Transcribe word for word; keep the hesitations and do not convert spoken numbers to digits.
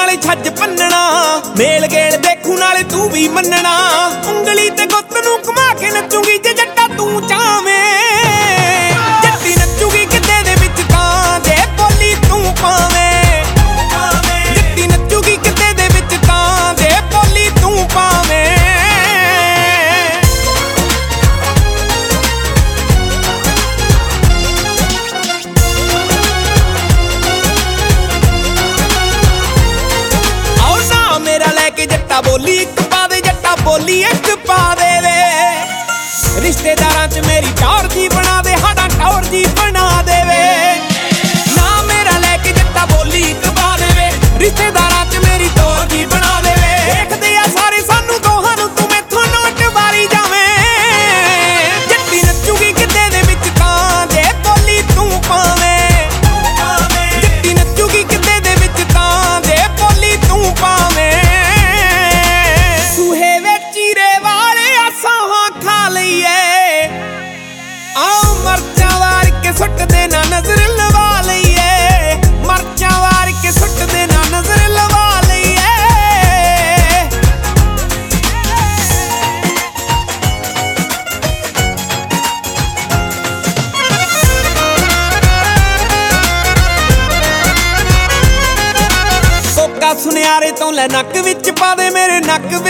ਨਾਲੇ ਛੱਜ ਭੰਨਣਾ, ਮੇਲ ਗੇਲ ਦੇਖੂ ਨਾਲੇ ਤੂੰ ਵੀ ਮੰਨਣਾ। ਉਂਗਲੀ ਤੇ ਗੁੱਤ ਨੂੰ ਘੁਮਾ ਕੇ ਨੱਚੂਗੀ ਜੇ ਜੱਟਾ ਤੂੰ ਚਾਵੇਂ। ਜੱਟੀ ਨੱਚੂਗੀ ਕਿਤੇ ਦੇ ਵਿੱਚ ਤਾਂ ਜੇ ਬੋਲੀ ਤੂੰ ਪਾਵੇਂ। ਜੱਟੀ ਨੱਚੂਗੀ ਕਿਤੇ ਦੇ ਵਿੱਚ ਤਾਂ ਜੇ ਬੋਲੀ ਤੂੰ ਪਾਵੇਂ। जट्टा बोली एक पा दे, जट्टा बोली एक पा दे वे। रिश्तेदारां च मेरी टौर जी बना दे, हाडा टौर जी बना दे वे। ना मेरा लेके जट्टा बोली एक पा दे वे, रिश्तेदारां च मेरी टौर जी बना दे वे। देखदे आ सारे सानू दोहां नू, तू मैथों नोट वारी जावें। जट्टी नच्चूगी किते दे विच तां जे बोली तू पावें। जट्टी नच्चूगी किते दे विच तां जे बोली तू पावें। सुट देना नजर लवा लईए, मर्चा वार के सुट देना नजर लवा लईए। कोका सुनियारे तो लै नक विच पा दे, मेरे नक